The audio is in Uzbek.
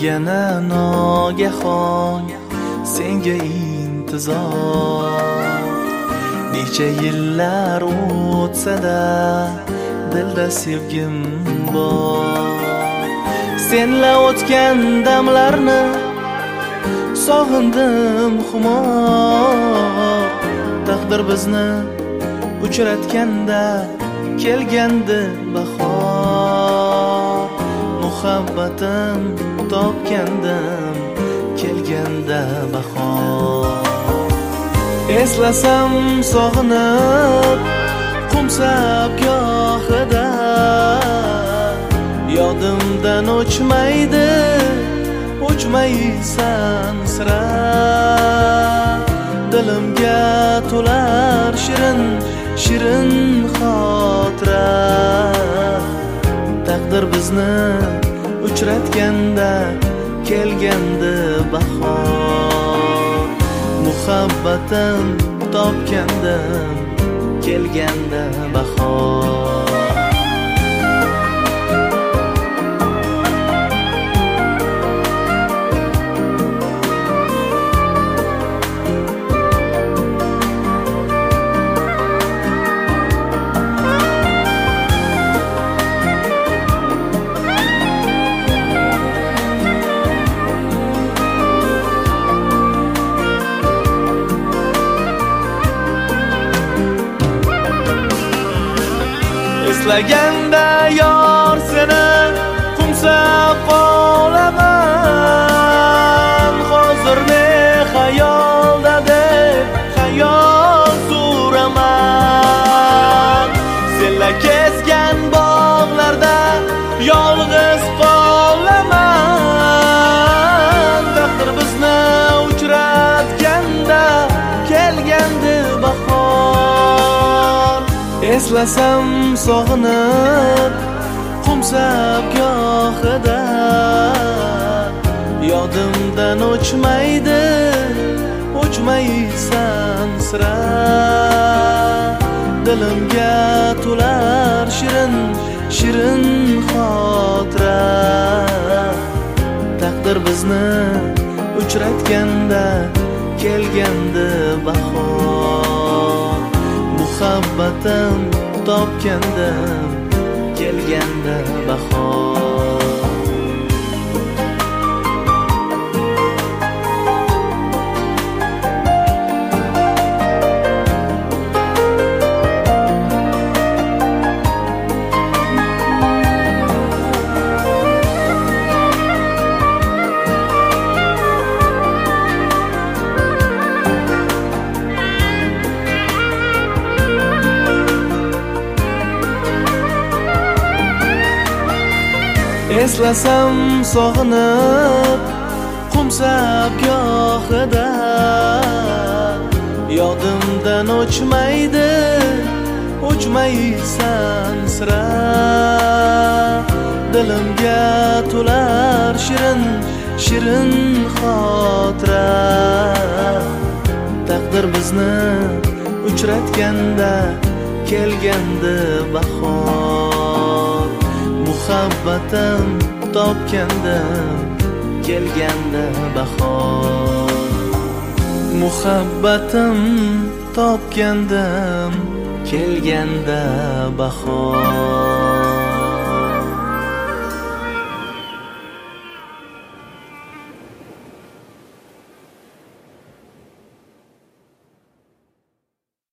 yana nogahon senga intizor. Necha yillar o'tsa-da dilda sevgim bor. Senla o'tgan damlarni sog'indim xumor. Taqdir bizni uchratganda kelgandi bahor. Muhabbatim topgandim kelganda bahor. Eslasam sog'inib qumsab gohida yodimdan o'chmaysan sira. Dilimga to'lar shirin xotira. Taqdir bizni uchratganda kelgandi bahor. Muhabbatim topgandim kelganda bahor. Eslaganda yor seni qumsab qolaman. Hozir ne xayolda deb xayol suraman. Senla kezgan bog'larda yolg'iz qolaman. Taqdir bizni uchratganda kelgandi bahor. Eslasam sog'inib qumsab gohida yodimdan o'chmaysan sira. Dilimga to'lar shirin xotira. Taqdir bizni uchratganda kelgandi bahor. Muhabbatim topgandim kelganda bahor. Eslasam sog'inib qumsab gohida yodimdan o'chmaysan sira. Dilimga to'lar shirin xotira. Taqdir bizni uchratganda kelgandi bahor. Muhabbatim topgandim kelganda bahor. Muhabbatim topgandim kelganda bahor.